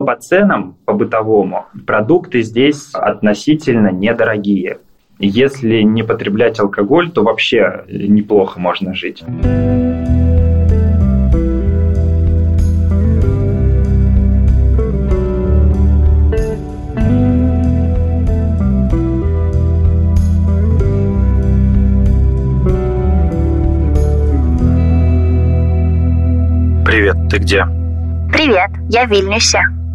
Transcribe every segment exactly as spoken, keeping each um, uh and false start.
По ценам, по бытовому, продукты здесь относительно недорогие. Если не потреблять алкоголь, то вообще неплохо можно жить. Привет, ты где? Привет, я в Вильнюсе.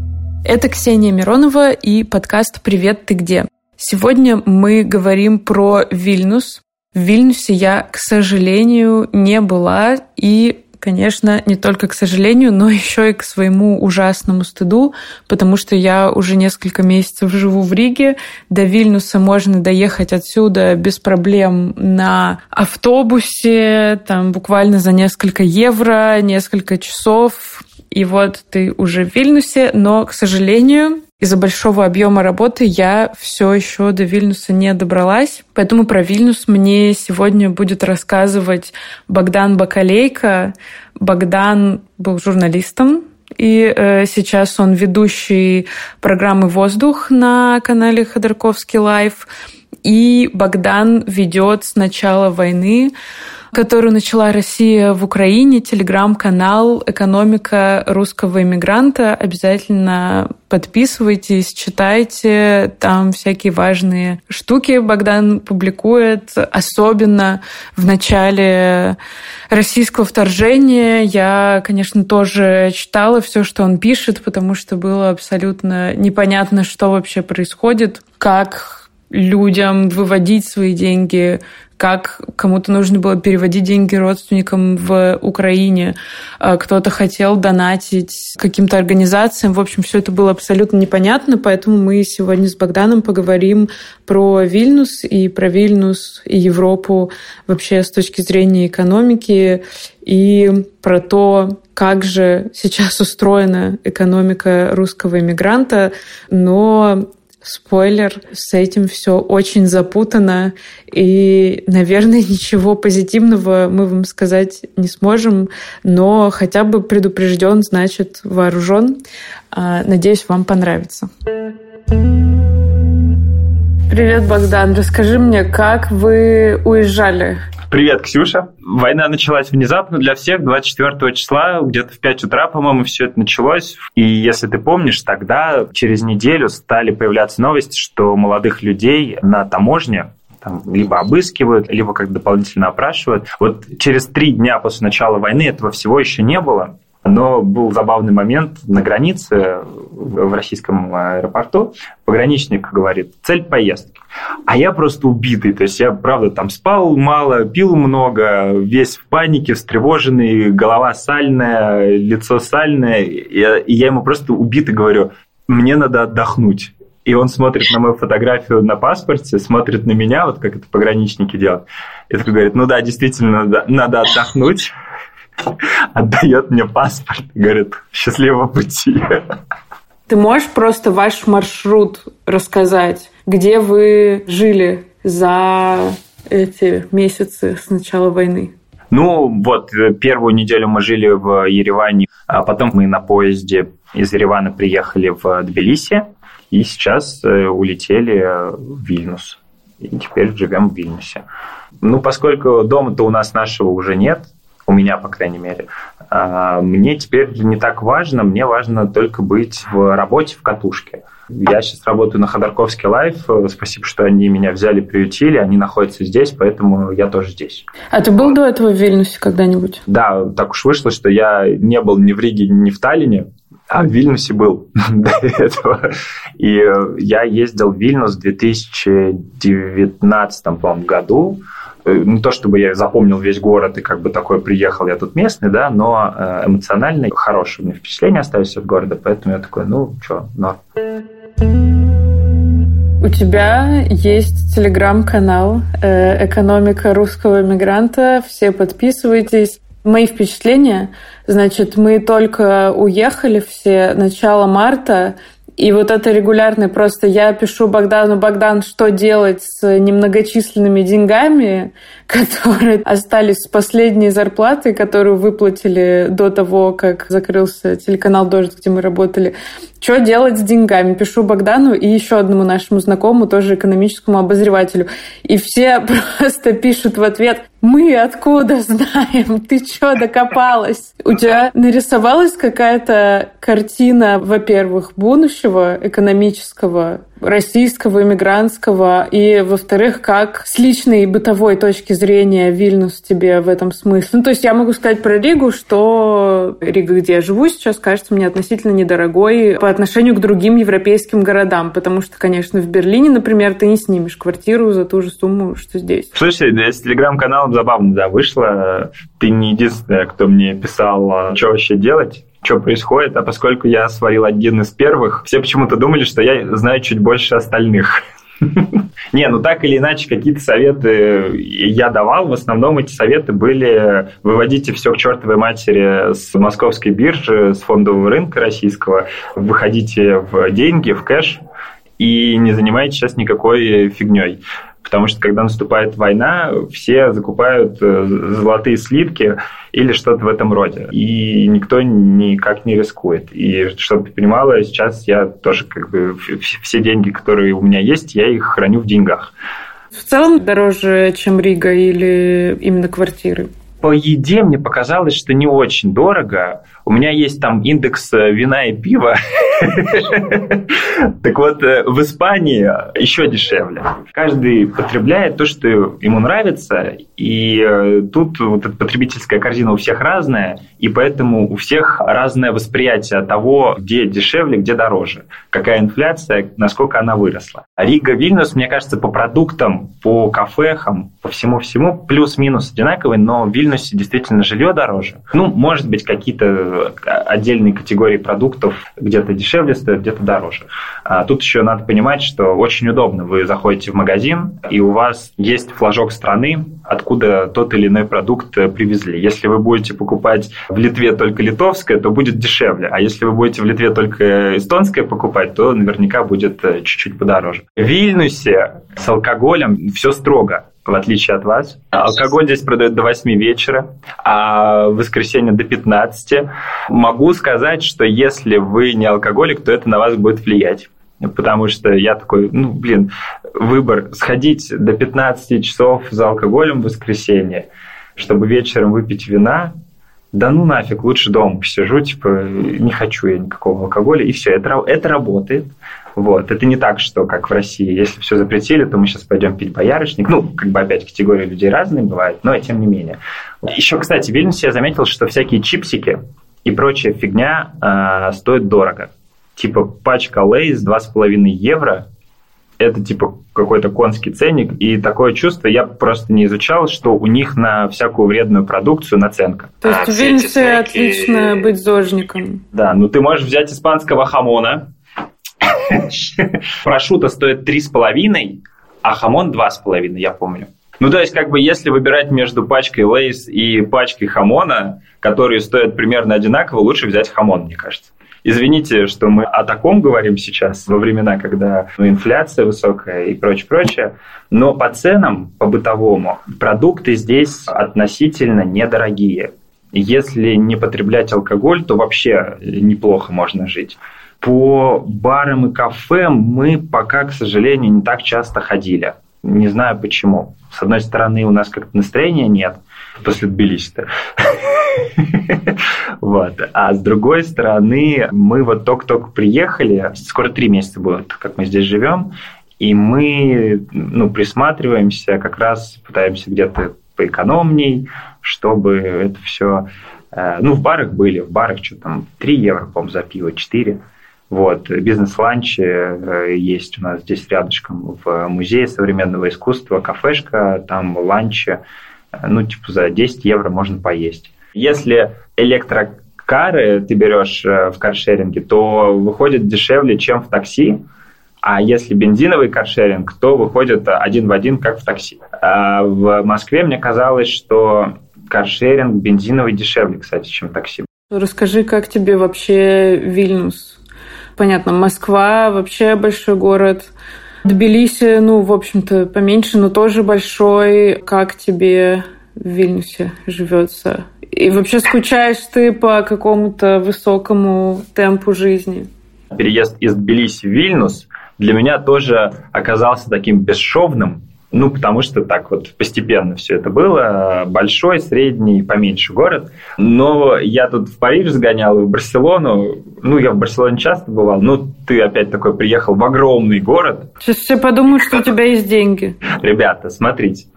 Это Ксения Миронова и подкаст «Привет, ты где?». Сегодня мы говорим про Вильнюс. В Вильнюсе я, к сожалению, не была. И, конечно, не только к сожалению, но еще и к своему ужасному стыду, потому что я уже несколько месяцев живу в Риге. До Вильнюса можно доехать отсюда без проблем на автобусе, там буквально за несколько евро, несколько часов. И вот ты уже в Вильнюсе, но, к сожалению, из-за большого объема работы я все еще до Вильнюса не добралась. Поэтому про Вильнюс мне сегодня будет рассказывать Богдан Бакалейко. Богдан был журналистом, и э, сейчас он ведущий программы «Воздух» на канале Ходорковский Лайв. И Богдан ведет с начала войны, которую начала Россия в Украине, телеграм-канал «Экономика русского иммигранта». Обязательно подписывайтесь, читайте. Там всякие важные штуки Богдан публикует. Особенно в начале российского вторжения. Я, конечно, тоже читала все, что он пишет, потому что было абсолютно непонятно, что вообще происходит, как людям выводить свои деньги, как кому-то нужно было переводить деньги родственникам в Украине, кто-то хотел донатить каким-то организациям. В общем, все это было абсолютно непонятно, поэтому мы сегодня с Богданом поговорим про Вильнюс и про Вильнюс и Европу вообще с точки зрения экономики и про то, как же сейчас устроена экономика русского иммигранта, но спойлер, с этим все очень запутано, и, наверное, ничего позитивного мы вам сказать не сможем, но хотя бы предупрежден, значит вооружен. Надеюсь, вам понравится. Привет, Богдан. Расскажи мне, как вы уезжали? Привет, Ксюша. Война началась внезапно для всех, двадцать четвёртого числа, где-то в пять утра, по-моему, все это началось. И если ты помнишь, тогда через неделю стали появляться новости, что молодых людей на таможне там либо обыскивают, либо как дополнительно опрашивают. Вот через три дня после начала войны этого всего еще не было. Но был забавный момент на границе в российском аэропорту. Пограничник говорит: цель поездки. А я просто убитый. То есть я, правда, там спал мало, пил много, весь в панике, встревоженный, голова сальная, лицо сальное. И я ему просто убитый говорю: мне надо отдохнуть. И он смотрит на мою фотографию на паспорте, смотрит на меня, вот как это пограничники делают. И такой говорит: ну да, действительно, надо, надо отдохнуть. Отдает мне паспорт и говорит: счастливого пути. Ты можешь просто ваш маршрут рассказать, где вы жили за эти месяцы с начала войны? Ну, вот, первую неделю мы жили в Ереване, а потом мы на поезде из Еревана приехали в Тбилиси, и сейчас улетели в Вильнюс. И теперь живем в Вильнюсе. Ну, поскольку дома-то у нас нашего уже нет, у меня, по крайней мере, мне теперь не так важно, мне важно только быть в работе в катушке. Я сейчас работаю на Ходорковский Лайв, спасибо, что они меня взяли, приютили, они находятся здесь, поэтому я тоже здесь. А ты был до этого в Вильнюсе когда-нибудь? Да, так уж вышло, что я не был ни в Риге, ни в Таллине, а в Вильнюсе был до этого. И я ездил в Вильнюс в две тысячи девятнадцатом, по-моему, году. Не то чтобы я запомнил весь город и как бы такой приехал, я тут местный, да, но эмоционально хорошее у меня впечатление осталось от города, поэтому я такой: ну, что, норм. У тебя есть телеграм-канал «Экономика русского иммигранта». Все подписывайтесь. Мои впечатления. Значит, мы только уехали все начало марта, И вот это регулярно просто я пишу Богдану: Богдан, что делать с немногочисленными деньгами, которые остались с последней зарплаты, которую выплатили до того, как закрылся телеканал «Дождь», где мы работали. Что делать с деньгами? Пишу Богдану и еще одному нашему знакомому, тоже экономическому обозревателю. И все просто пишут в ответ: мы откуда знаем? Ты что, докопалась? У тебя нарисовалась какая-то картина, во-первых, будущего экономического, российского, иммигрантского, и, во-вторых, как с личной и бытовой точки зрения Вильнюс тебе в этом смысле? Ну, то есть я могу сказать про Ригу, что Рига, где я живу сейчас, кажется мне относительно недорогой по отношению к другим европейским городам, потому что, конечно, в Берлине, например, ты не снимешь квартиру за ту же сумму, что здесь. Слушай, да, с телеграм-каналом забавно, да, вышло. Ты не единственная, кто мне писал, что вообще делать, что происходит, а поскольку я сварил один из первых, все почему-то думали, что я знаю чуть больше остальных. Не, ну так или иначе, какие-то советы я давал. В основном эти советы были: выводите все к чертовой матери с московской биржи, с фондового рынка российского, выходите в деньги, в кэш и не занимайтесь сейчас никакой фигней. Потому что, когда наступает война, все закупают золотые слитки или что-то в этом роде. И никто никак не рискует. И чтобы ты понимала, сейчас я тоже как бы все деньги, которые у меня есть, я их храню в деньгах. В целом дороже, чем Рига, или именно квартиры? По еде мне показалось, что не очень дорого. У меня есть там индекс вина и пива. Так вот, в Испании еще дешевле. Каждый потребляет то, что ему нравится, и тут вот эта потребительская корзина у всех разная, и поэтому у всех разное восприятие того, где дешевле, где дороже, какая инфляция, насколько она выросла. Рига, Вильнюс, мне кажется, по продуктам, по кафехам, по всему-всему плюс-минус одинаковый, но в Вильнюсе действительно жилье дороже. Ну, может быть, какие-то отдельные категории продуктов где-то дешевле стоят, где-то дороже. А тут еще надо понимать, что очень удобно. Вы заходите в магазин, и у вас есть флажок страны, откуда тот или иной продукт привезли. Если вы будете покупать в Литве только литовское, то будет дешевле. А если вы будете в Литве только эстонское покупать, то наверняка будет чуть-чуть подороже. В Вильнюсе с алкоголем все строго, в отличие от вас. Алкоголь здесь продают до восьми вечера, а в воскресенье до пятнадцати. Могу сказать, что если вы не алкоголик, то это на вас будет влиять. Потому что я такой, ну, блин, выбор сходить до пятнадцати часов за алкоголем в воскресенье, чтобы вечером выпить вина. Да ну нафиг, лучше дома посижу, типа, не хочу я никакого алкоголя, и все, это, это работает. Вот. Это не так, что как в России, если все запретили, то мы сейчас пойдем пить боярышник. Ну, как бы опять категории людей разные бывают, но тем не менее. Еще, кстати, в Вильнюсе я заметил, что всякие чипсики и прочая фигня э, стоят дорого. Типа пачка Лейс два с половиной евро. Это типа какой-то конский ценник. И такое чувство, я просто не изучал, что у них на всякую вредную продукцию наценка. То есть а, в Вильнюсе снеки... отлично быть зожником. Да, ну ты можешь взять испанского хамона. Прошутто стоит три с половиной, а хамон два с половиной, я помню. Ну, то есть, как бы, если выбирать между пачкой Лейс и пачкой хамона, которые стоят примерно одинаково, лучше взять хамон, мне кажется. Извините, что мы о таком говорим сейчас, во времена, когда ну, инфляция высокая и прочее-прочее, но по ценам, по бытовому, продукты здесь относительно недорогие. Если не потреблять алкоголь, то вообще неплохо можно жить. По барам и кафе мы пока, к сожалению, не так часто ходили. Не знаю почему. С одной стороны, у нас как-то настроения нет после Тбилиси-то. Вот. А с другой стороны, мы вот только-только приехали, скоро три месяца будет, как мы здесь живем, и мы ну, присматриваемся, как раз пытаемся где-то поэкономней, чтобы это все... Ну, в барах были, в барах что там, три евро, по-моему, за пиво, четыре. Вот, бизнес-ланчи есть у нас здесь рядышком в Музее современного искусства, кафешка, там ланчи, ну, типа за десять евро можно поесть. Если электрокары ты берешь в каршеринге, то выходит дешевле, чем в такси, а если бензиновый каршеринг, то выходит один в один, как в такси. А в Москве мне казалось, что каршеринг бензиновый дешевле, кстати, чем такси. Расскажи, как тебе вообще Вильнюс? Понятно, Москва вообще большой город. Тбилиси, ну, в общем-то, поменьше, но тоже большой. Как тебе в Вильнюсе живется? И вообще скучаешь ты по какому-то высокому темпу жизни? Переезд из Тбилиси в Вильнюс для меня тоже оказался таким бесшовным, ну, потому что так вот постепенно все это было. Большой, средний, поменьше город. Но я тут в Париж сгонял и в Барселону. Ну, я в Барселоне часто бывал. Ну, ты опять такой приехал в огромный город. Сейчас все подумают, что у тебя есть деньги. Ребята, смотрите.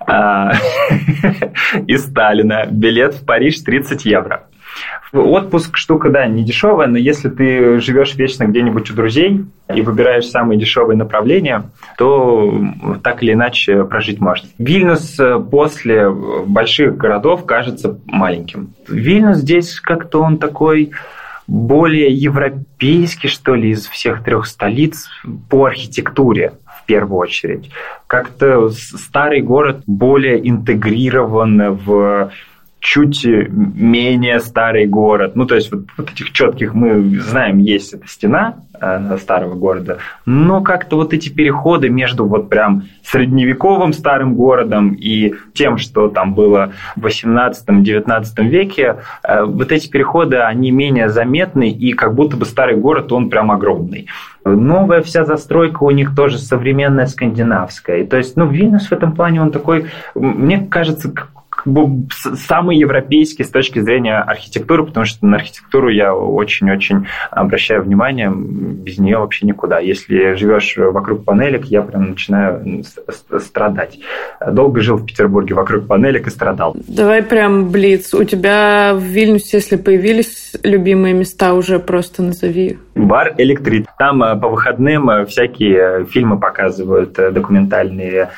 Из Сталина билет в Париж тридцать евро. Отпуск штука, да, не дешевая, но если ты живешь вечно где-нибудь у друзей и выбираешь самые дешевые направления, то так или иначе прожить можно. Вильнюс после больших городов кажется маленьким. Вильнюс здесь как-то он такой более европейский, что ли, из всех трех столиц по архитектуре. В первую очередь. Как-то старый город более интегрирован в чуть менее старый город. Ну, то есть, вот, вот этих четких мы знаем, есть эта стена э, старого города, но как-то вот эти переходы между вот прям средневековым старым городом и тем, что там было в восемнадцатом-девятнадцатом веке, э, вот эти переходы, они менее заметны, и как будто бы старый город, он прям огромный. Новая вся застройка у них тоже современная, скандинавская. И, то есть, ну, Вильнюс в этом плане, он такой, мне кажется, самый европейский с точки зрения архитектуры, потому что на архитектуру я очень-очень обращаю внимание, без нее вообще никуда. Если живешь вокруг панелек, я прям начинаю страдать. Долго жил в Петербурге вокруг панелек и страдал. Давай прям блиц. У тебя в Вильнюсе, если появились любимые места, уже просто назови. Бар «Электрит». Там по выходным всякие фильмы показывают, документальные,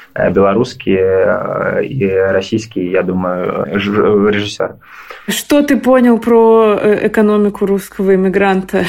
белорусские и российские, я думаю, режиссеры. Что ты понял про экономику русского иммигранта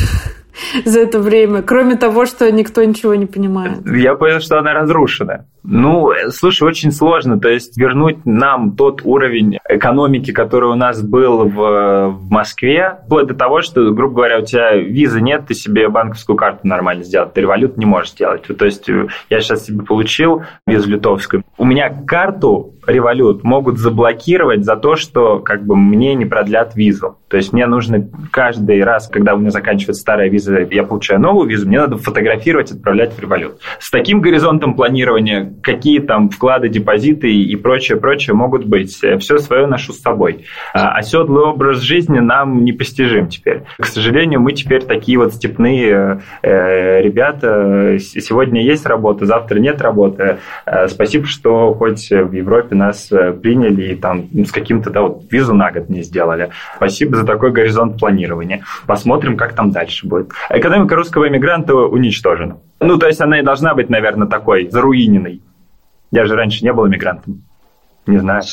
за это время, кроме того, что никто ничего не понимает? Я понял, что она разрушена. Ну, слушай, очень сложно. То есть вернуть нам тот уровень экономики, который у нас был в, в Москве, вплоть до того, что, грубо говоря, у тебя визы нет, ты себе банковскую карту нормально сделать, ты револют не можешь сделать. То есть я сейчас себе получил визу литовскую. У меня карту револют могут заблокировать за то, что как бы мне не продлят визу. То есть мне нужно каждый раз, когда у меня заканчивается старая виза, я получаю новую визу, мне надо фотографировать, отправлять в револют. С таким горизонтом планирования, какие там вклады, депозиты и прочее, прочее могут быть. Все свое ношу с собой. А оседлый образ жизни нам непостижим теперь. К сожалению, мы теперь такие вот степные э, ребята. Сегодня есть работа, завтра нет работы. Э, спасибо, что хоть в Европе нас приняли и там с каким-то, да, вот визу на год мне сделали. Спасибо за такой горизонт планирования. Посмотрим, как там дальше будет. Экономика русского иммигранта уничтожена. Ну, то есть она и должна быть, наверное, такой заруиненной. Я же раньше не был иммигрантом. Не знаю.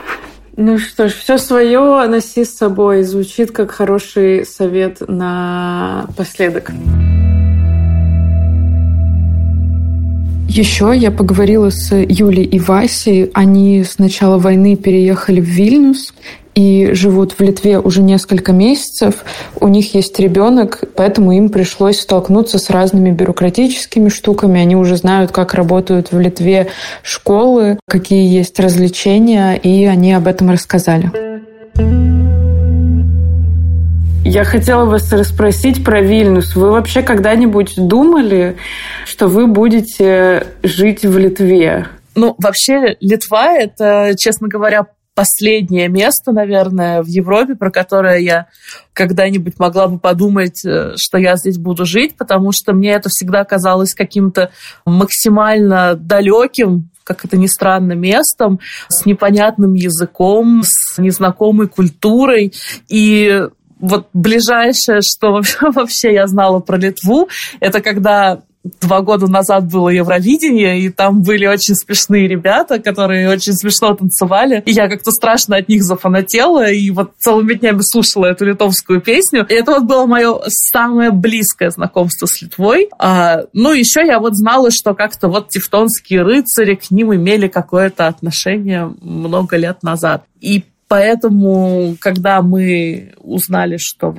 Ну что ж, все свое носи с собой. Звучит как хороший совет напоследок. Еще я поговорила с Юлей и Васей. Они с начала войны переехали в Вильнюс и живут в Литве уже несколько месяцев. У них есть ребенок, поэтому им пришлось столкнуться с разными бюрократическими штуками. Они уже знают, как работают в Литве школы, какие есть развлечения, и они об этом рассказали. Я хотела вас расспросить про Вильнюс. Вы вообще когда-нибудь думали, что вы будете жить в Литве? Ну, вообще, Литва — это, честно говоря, последнее место, наверное, в Европе, про которое я когда-нибудь могла бы подумать, что я здесь буду жить, потому что мне это всегда казалось каким-то максимально далеким, как это ни странно, местом, с непонятным языком, с незнакомой культурой. И вот ближайшее, что вообще я знала про Литву, это когда два года назад было Евровидение, и там были очень смешные ребята, которые очень смешно танцевали. И я как-то страшно от них зафанатела, и вот целыми днями слушала эту литовскую песню. И это вот было мое самое близкое знакомство с Литвой. А, ну, еще я вот знала, что как-то вот тевтонские рыцари к ним имели какое-то отношение много лет назад. И поэтому, когда мы узнали, что вот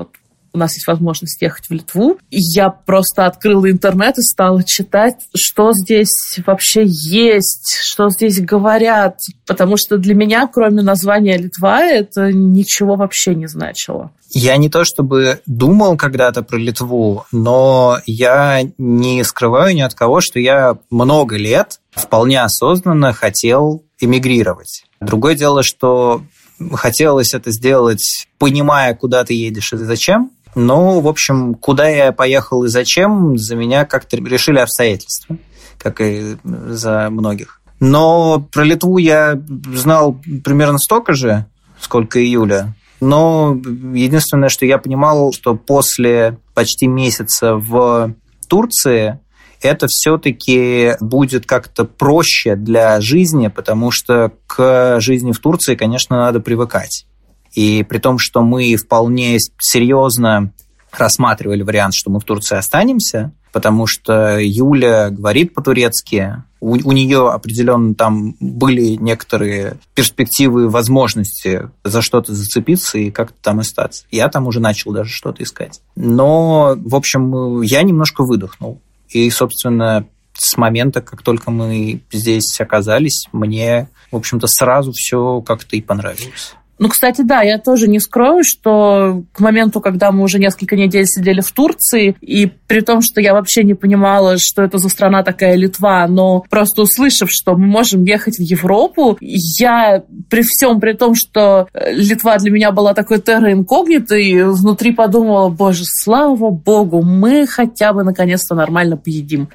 у нас есть возможность ехать в Литву. И я просто открыла интернет и стала читать, что здесь вообще есть, что здесь говорят. Потому что для меня, кроме названия Литва, это ничего вообще не значило. Я не то чтобы думал когда-то про Литву, но я не скрываю ни от кого, что я много лет вполне осознанно хотел эмигрировать. Другое дело, что хотелось это сделать, понимая, куда ты едешь и зачем. Но, в общем, куда я поехал и зачем, за меня как-то решили обстоятельства, как и за многих. Но про Литву я знал примерно столько же, сколько и Юля. Но единственное, что я понимал, что после почти месяца в Турции это все-таки будет как-то проще для жизни, потому что к жизни в Турции, конечно, надо привыкать. И при том, что мы вполне серьезно рассматривали вариант, что мы в Турции останемся, потому что Юля говорит по-турецки, у, у нее определенно там были некоторые перспективы, возможности за что-то зацепиться и как-то там остаться. Я там уже начал даже что-то искать. Но, в общем, я немножко выдохнул. И, собственно, с момента, как только мы здесь оказались, мне, в общем-то, сразу все как-то и понравилось. Ну, кстати, да, я тоже не скрою, что к моменту, когда мы уже несколько недель сидели в Турции, и при том, что я вообще не понимала, что это за страна такая Литва, но просто услышав, что мы можем ехать в Европу, я при всем при том, что Литва для меня была такой терра инкогнито, и внутри подумала, боже, слава богу, мы хотя бы наконец-то нормально поедим.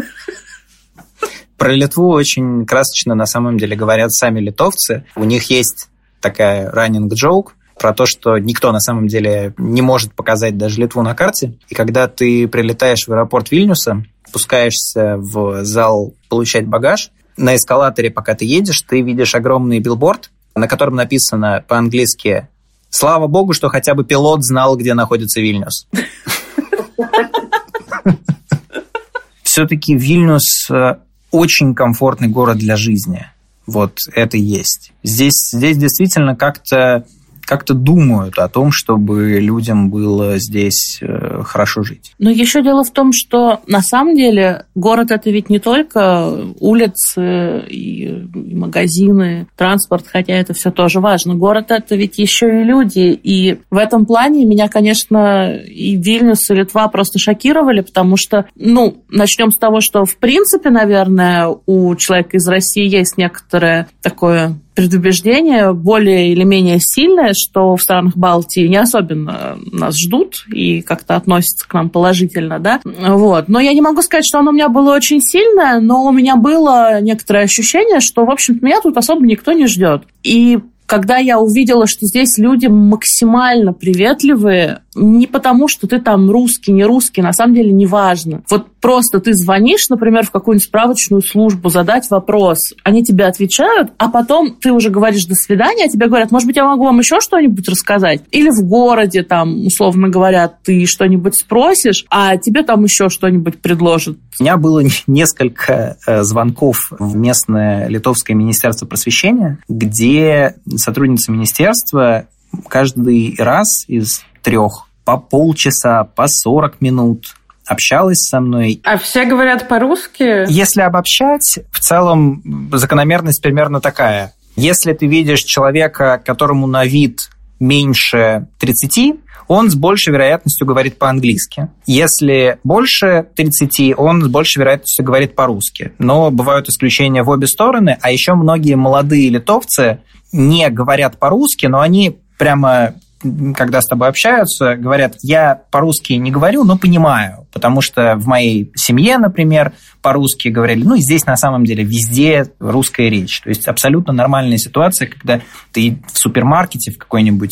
Про Литву очень красочно на самом деле говорят сами литовцы. У них есть такая running joke про то, что никто на самом деле не может показать даже Литву на карте. И когда ты прилетаешь в аэропорт Вильнюса, спускаешься в зал получать багаж, на эскалаторе, пока ты едешь, ты видишь огромный билборд, на котором написано по-английски «Слава богу, что хотя бы пилот знал, где находится Вильнюс». Все-таки Вильнюс очень комфортный город для жизни. Вот это есть. Здесь, здесь действительно как-то, как-то думают о том, чтобы людям было здесь хорошо жить. Но еще дело в том, что на самом деле город – это ведь не только улицы и магазины, транспорт, хотя это все тоже важно. Город – это ведь еще и люди. И в этом плане меня, конечно, и Вильнюс, и Литва просто шокировали, потому что, ну, начнем с того, что в принципе, наверное, у человека из России есть некоторое такое предубеждение, более или менее сильное, что в странах Балтии не особенно нас ждут и как-то относятся к нам положительно, да, вот. Но я не могу сказать, что оно у меня было очень сильное, но у меня было некоторое ощущение, что, в общем-то, меня тут особо никто не ждет. И когда я увидела, что здесь люди максимально приветливые, не потому, что ты там русский, не русский, на самом деле не важно. Вот просто ты звонишь, например, в какую-нибудь справочную службу, задать вопрос, они тебе отвечают, а потом ты уже говоришь «до свидания», а тебе говорят, может быть, я могу вам еще что-нибудь рассказать? Или в городе, там, условно говоря, ты что-нибудь спросишь, а тебе там еще что-нибудь предложат. У меня было несколько звонков в местное литовское министерство просвещения, где сотрудница министерства каждый раз из трех по полчаса, по сорок минут общалась со мной. А все говорят по-русски? Если обобщать, в целом закономерность примерно такая. Если ты видишь человека, которому на вид меньше тридцати, он с большей вероятностью говорит по-английски. Если больше тридцати, он с большей вероятностью говорит по-русски. Но бывают исключения в обе стороны, а еще многие молодые литовцы не говорят по-русски, но они прямо, когда с тобой общаются, говорят, я по-русски не говорю, но понимаю, потому что в моей семье, например, по-русски говорили, ну и здесь на самом деле везде русская речь. То есть абсолютно нормальная ситуация, когда ты в супермаркете, в какой-нибудь,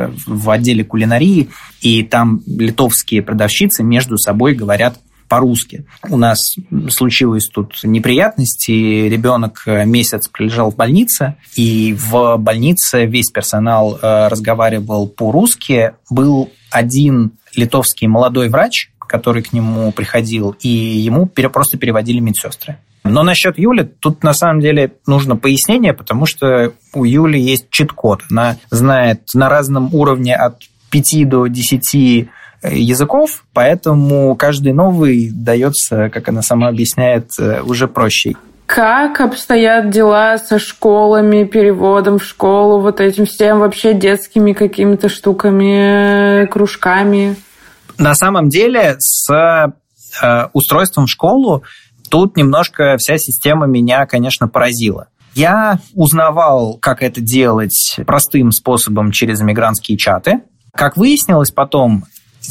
в отделе кулинарии, и там литовские продавщицы между собой говорят по-русски. У нас случилась тут неприятность, и ребенок месяц пролежал в больнице, и в больнице весь персонал разговаривал по-русски. Был один литовский молодой врач, который к нему приходил, и ему просто переводили медсестры. Но насчет Юли тут на самом деле нужно пояснение, потому что у Юли есть чит-код. Она знает на разном уровне от пяти до десяти языков, поэтому каждый новый дается, как она сама объясняет, уже проще. Как обстоят дела со школами, переводом в школу, вот этим всем вообще детскими какими-то штуками, кружками? На самом деле с э, устройством в школу тут немножко вся система меня, конечно, поразила. Я узнавал, как это делать простым способом через иммигрантские чаты. Как выяснилось потом,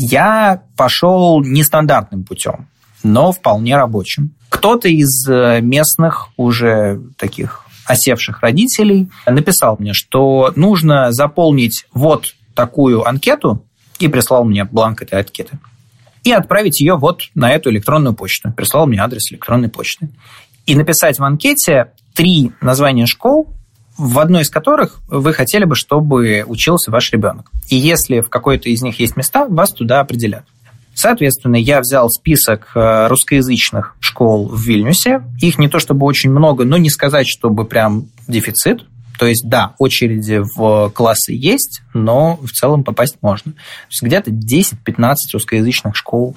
я пошел нестандартным путем, но вполне рабочим. Кто-то из местных уже таких осевших родителей написал мне, что нужно заполнить вот такую анкету, и прислал мне бланк этой анкеты, и отправить ее вот на эту электронную почту. Прислал мне адрес электронной почты. И написать в анкете три названия школ, в одной из которых вы хотели бы, чтобы учился ваш ребенок. И если в какой-то из них есть места, вас туда определят. Соответственно, я взял список русскоязычных школ в Вильнюсе. Их не то чтобы очень много, но не сказать, чтобы прям дефицит. То есть, да, очереди в классы есть, но в целом попасть можно. То есть, где-то десять-пятнадцать русскоязычных школ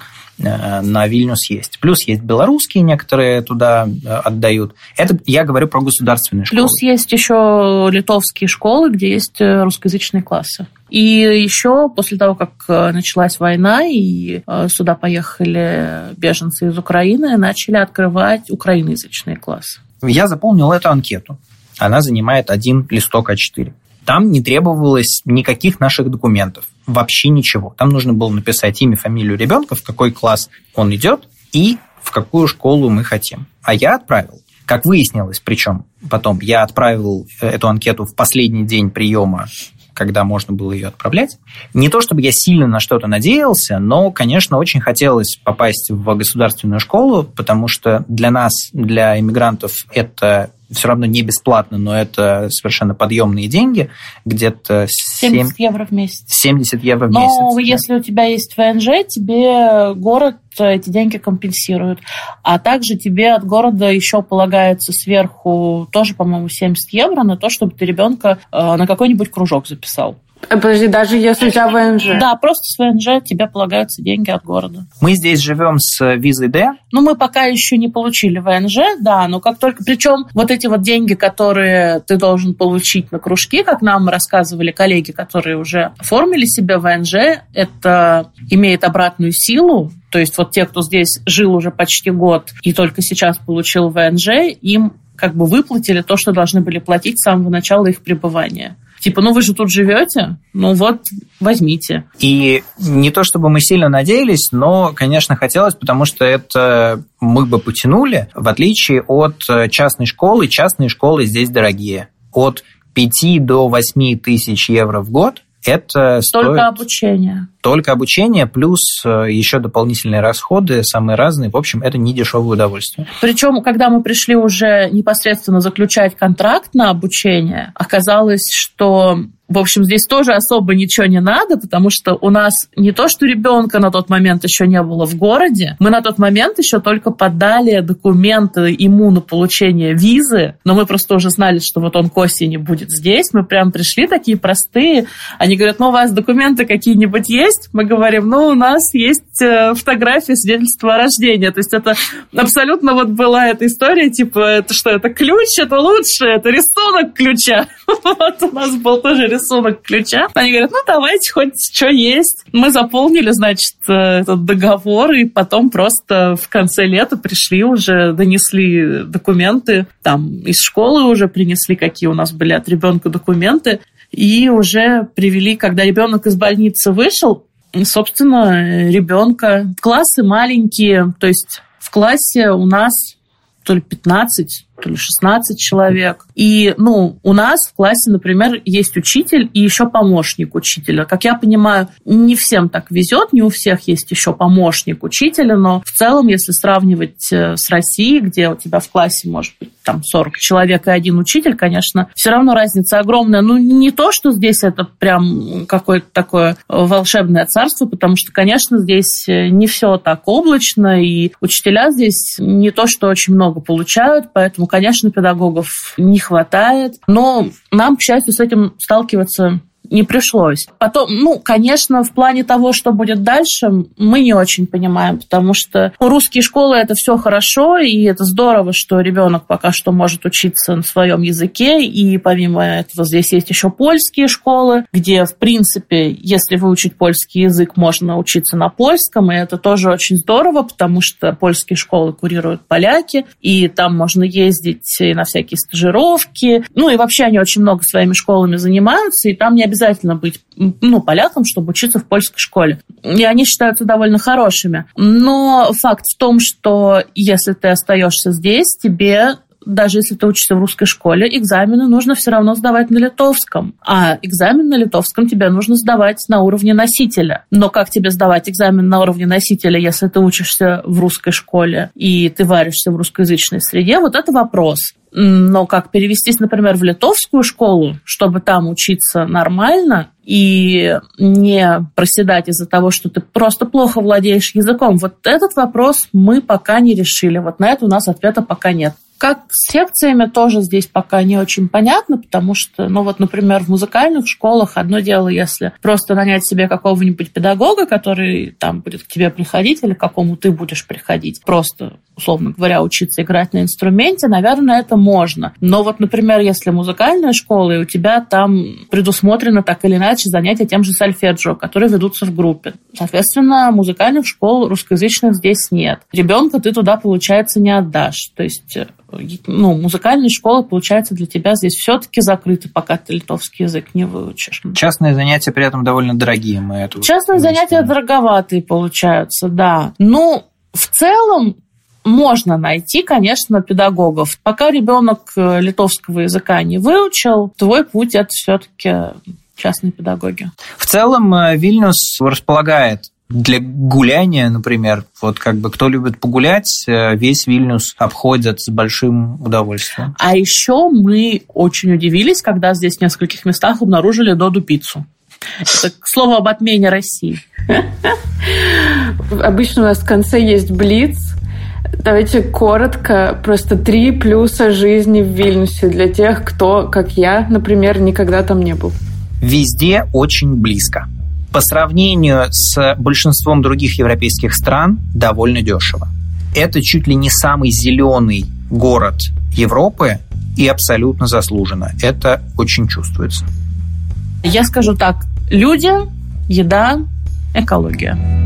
на Вильнюс есть. Плюс есть белорусские, некоторые туда отдают. Это я говорю про государственные школы. Плюс есть еще литовские школы, где есть русскоязычные классы. И еще после того, как началась война, и сюда поехали беженцы из Украины, начали открывать украиноязычные классы. Я заполнил эту анкету. Она занимает один листок а четыре. Там не требовалось никаких наших документов, вообще ничего. Там нужно было написать имя, фамилию ребенка, в какой класс он идет и в какую школу мы хотим. А я отправил. Как выяснилось, причем потом я отправил эту анкету в последний день приема, когда можно было ее отправлять. Не то чтобы я сильно на что-то надеялся, но, конечно, очень хотелось попасть в государственную школу, потому что для нас, для иммигрантов, это все равно не бесплатно, но это совершенно подъемные деньги, где-то семьдесят евро в месяц. семьдесят евро в месяц. Но если у тебя есть ВНЖ, тебе город эти деньги компенсирует. А также тебе от города еще полагается сверху тоже, по-моему, семьдесят евро на то, чтобы ты ребенка на какой-нибудь кружок записал. Подожди, даже если у тебя ВНЖ? Да, просто с ВНЖ тебе полагаются деньги от города. Мы здесь живем с визой Д. Ну, мы пока еще не получили ВНЖ, да, но как только... Причем вот эти вот деньги, которые ты должен получить на кружки, как нам рассказывали коллеги, которые уже оформили себе ВНЖ, это имеет обратную силу. То есть вот те, кто здесь жил уже почти год и только сейчас получил ВНЖ, им как бы выплатили то, что должны были платить с самого начала их пребывания. Типа, ну вы же тут живете, ну вот, возьмите. И не то чтобы мы сильно надеялись, но, конечно, хотелось, потому что это мы бы потянули, в отличие от частной школы. Частные школы здесь дорогие. От пяти до восьми тысяч евро в год. Это стоит... Только обучение. Только обучение, плюс еще дополнительные расходы, самые разные. В общем, это не дешевое удовольствие. Причем, когда мы пришли уже непосредственно заключать контракт на обучение, оказалось, что... В общем, здесь тоже особо ничего не надо, потому что у нас не то, что ребенка на тот момент еще не было в городе, мы на тот момент еще только подали документы ему на получение визы, но мы просто уже знали, что вот он к осени будет здесь, мы прям пришли такие простые, они говорят, ну у вас документы какие-нибудь есть? Мы говорим, ну у нас есть фотография, свидетельство о рождении, то есть это абсолютно вот была эта история, типа, это что, это ключ, это лучше, это рисунок ключа, вот у нас был тоже рисунок ключа. Они говорят, ну, давайте хоть что есть. Мы заполнили, значит, этот договор, и потом просто в конце лета пришли уже, донесли документы, там, из школы уже принесли, какие у нас были от ребенка документы, и уже привели, когда ребенок из больницы вышел, собственно, ребенка. Классы маленькие, то есть в классе у нас то ли пятнадцать, то ли шестнадцать человек. И, ну, у нас в классе, например, есть учитель и еще помощник учителя. Как я понимаю, не всем так везет, не у всех есть еще помощник учителя, но в целом, если сравнивать с Россией, где у тебя в классе может быть там сорок человек и один учитель, конечно, все равно разница огромная. Ну, не то, что здесь это прям какое-то такое волшебное царство, потому что, конечно, здесь не все так облачно, и учителя здесь не то, что очень много получают, поэтому, конечно, педагогов не хватает. Но нам, к счастью, с этим сталкиваться не пришлось. Потом, ну, конечно, в плане того, что будет дальше, мы не очень понимаем, потому что русские школы – это все хорошо, и это здорово, что ребенок пока что может учиться на своем языке, и помимо этого здесь есть еще польские школы, где, в принципе, если выучить польский язык, можно учиться на польском, и это тоже очень здорово, потому что польские школы курируют поляки, и там можно ездить и на всякие стажировки, ну, и вообще они очень много своими школами занимаются, и там не обязательно быть, ну, поляком, чтобы учиться в польской школе. И они считаются довольно хорошими. Но факт в том, что если ты остаешься здесь, тебе, даже если ты учишься в русской школе, экзамены нужно все равно сдавать на литовском. А экзамен на литовском тебе нужно сдавать на уровне носителя. Но как тебе сдавать экзамен на уровне носителя, если ты учишься в русской школе и ты варишься в русскоязычной среде? Вот это вопрос. Но как перевестись, например, в литовскую школу, чтобы там учиться нормально и не проседать из-за того, что ты просто плохо владеешь языком, вот этот вопрос мы пока не решили. Вот на это у нас ответа пока нет. Как с секциями тоже здесь пока не очень понятно, потому что, ну вот, например, в музыкальных школах одно дело, если просто нанять себе какого-нибудь педагога, который там будет к тебе приходить или к какому ты будешь приходить, просто, условно говоря, учиться играть на инструменте, наверное, это можно. Но вот, например, если музыкальная школа, и у тебя там предусмотрено так или иначе занятия тем же сольфеджио, которые ведутся в группе. Соответственно, музыкальных школ русскоязычных здесь нет. Ребенка ты туда, получается, не отдашь. То есть, ну, музыкальные школы, получается, для тебя здесь все-таки закрыты, пока ты литовский язык не выучишь. Частные занятия при этом довольно дорогие. Мы это Частные занятия дороговатые получаются, да. Ну, в целом, можно найти, конечно, педагогов. Пока ребенок литовского языка не выучил, твой путь – это все-таки частные педагоги. В целом, Вильнюс располагает для гуляния, например, вот как бы кто любит погулять, весь Вильнюс обходят с большим удовольствием. А еще мы очень удивились, когда здесь в нескольких местах обнаружили Додо-пиццу. Это к слову об отмене России. Обычно у нас в конце есть блиц. Давайте коротко, просто три плюса жизни в Вильнюсе для тех, кто, как я, например, никогда там не был. Везде очень близко. По сравнению с большинством других европейских стран довольно дешево. Это чуть ли не самый зеленый город Европы и абсолютно заслуженно. Это очень чувствуется. Я скажу так. Люди, еда, экология.